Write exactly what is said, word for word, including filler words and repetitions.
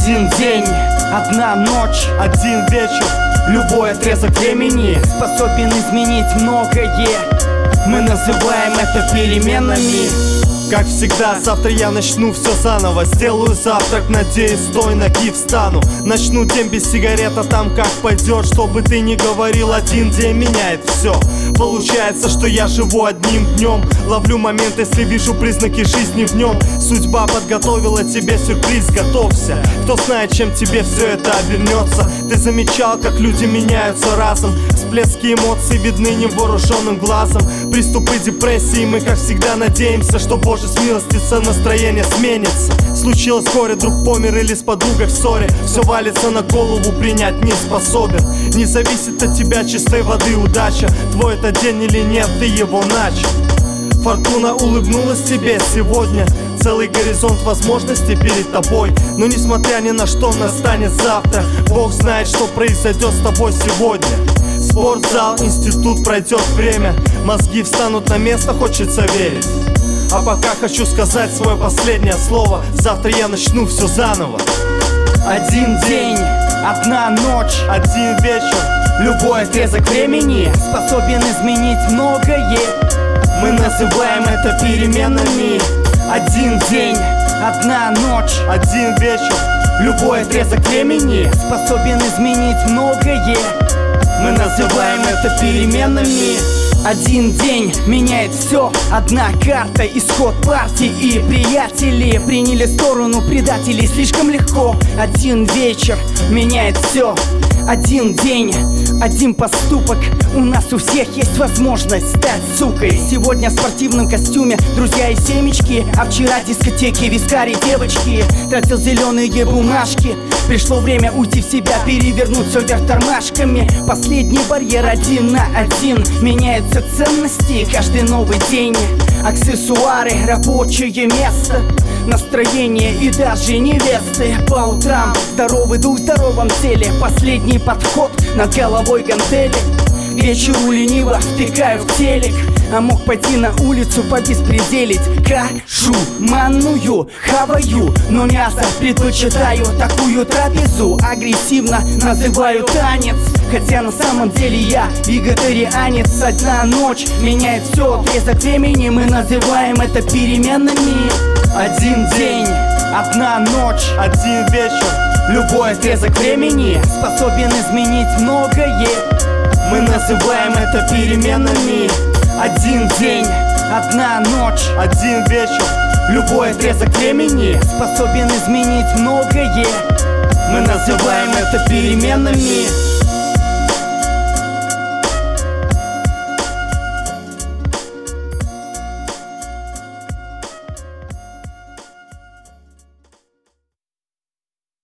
Один день, одна ночь, один вечер. любой отрезок времени способен изменить многое. Мы называем это переменами. Как всегда, завтра я начну все заново. Сделаю завтрак, надеюсь, с той ноги встану. Начну день без сигарет, а там как пойдет. Что бы ты ни говорил, один день меняет все. Получается, что я живу одним днем. Ловлю момент, если вижу признаки жизни в нем. Судьба подготовила тебе сюрприз, готовься. Кто знает, чем тебе все это обернется. Ты замечал, как люди меняются разом. Всплески эмоций видны невооруженным глазом. Приступы депрессии, мы как всегда надеемся, что Боже смилостится, настроение сменится. Случилось горе, друг помер или с подругой в ссоре. Все валится на голову, принять не способен. Не зависит от тебя чистой воды удача. Твой это день или нет, ты его начал. Фортуна улыбнулась тебе сегодня. Целый горизонт возможностей перед тобой. Но несмотря ни на что, настанет завтра. Бог знает, что произойдет с тобой сегодня. Спортзал, институт, пройдет время. Мозги встанут на место, хочется верить. А пока хочу сказать свое последнее слово. Завтра я начну все заново. Один день, одна ночь, один вечер. любой отрезок времени способен изменить многое. Мы называем это переменами. Один день, одна ночь, один вечер. любой отрезок времени способен изменить многое. Мы называем это переменами. Один день меняет все, одна карта, исход партии. И приятели приняли сторону предателей слишком легко. Один вечер меняет все, один день, один поступок. У нас у всех есть возможность стать сукой. Сегодня в спортивном костюме друзья и семечки, а вчера дискотеки, вискари, девочки. Тратил зеленые бумажки. Пришло время уйти в себя, перевернуть все вверх тормашками. Последний барьер один на один. Меняются ценности каждый новый день. Аксессуары, рабочее место, настроение и даже невесты. По утрам здоровый дух в здоровом теле. Последний подход, над головой гантели. К вечеру лениво втыкаю в телек. А мог пойти на улицу побеспределить. Кашу манную хаваю, но мясо предпочитаю. Такую трапезу агрессивно называю танец. Хотя на самом деле я вегетарианец. Одна ночь меняет все, отрезок времени. Мы называем это переменами. Один день, одна ночь, один вечер. любой отрезок времени способен изменить многое. Мы называем это переменами. Один день, одна ночь, один вечер. любой отрезок времени способен изменить многое. Мы называем это переменами.